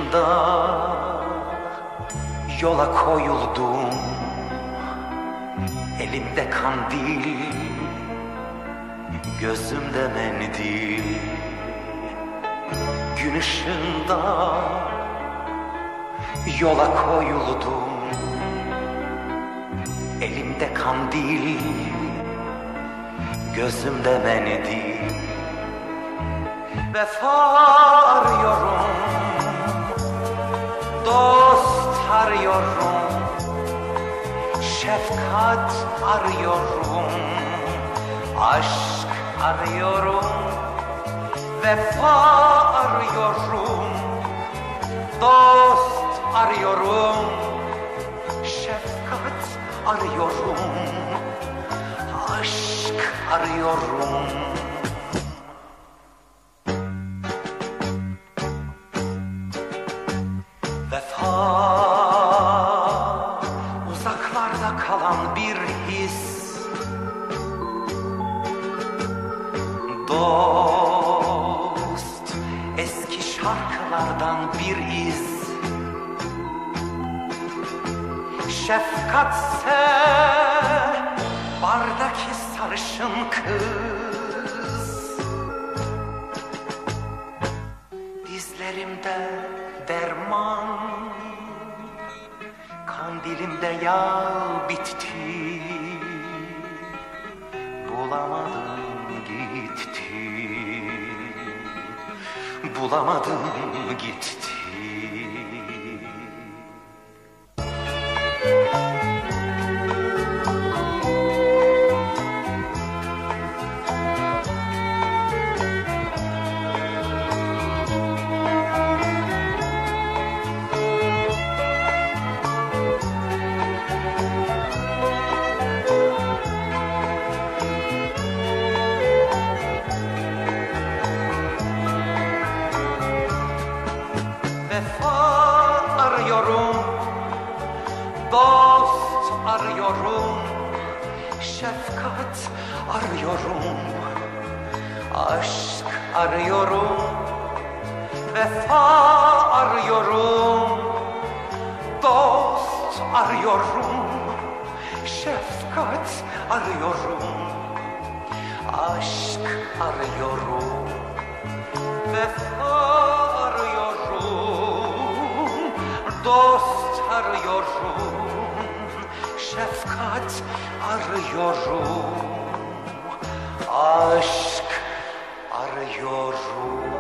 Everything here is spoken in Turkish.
ışığında yola koyuldum. Elimde kandil, gözümde mendil. Gün ışığında yola koyuldum. Elimde kandil, gözümde mendil. Vefa arıyorum, dost arıyorum, şefkat arıyorum, aşk arıyorum. Vefa arıyorum, dost arıyorum, şefkat arıyorum, aşk arıyorum. Vefa uzaklarda kalan bir his, dost eski şarkılardan bir iz. Şefkatse bardaki sarışın kız. Dizlerimde derman, kandilimde yağ bitti. Bulamadım gitti, bulamadım gitti. Vefa arıyorum, dost arıyorum, şefkat arıyorum, aşk arıyorum. Vefa arıyorum, dost arıyorum, şefkat arıyorum, aşk arıyorum. Vefa arıyorum, dost arıyorum, şefkat arıyorum, aşk arıyorum.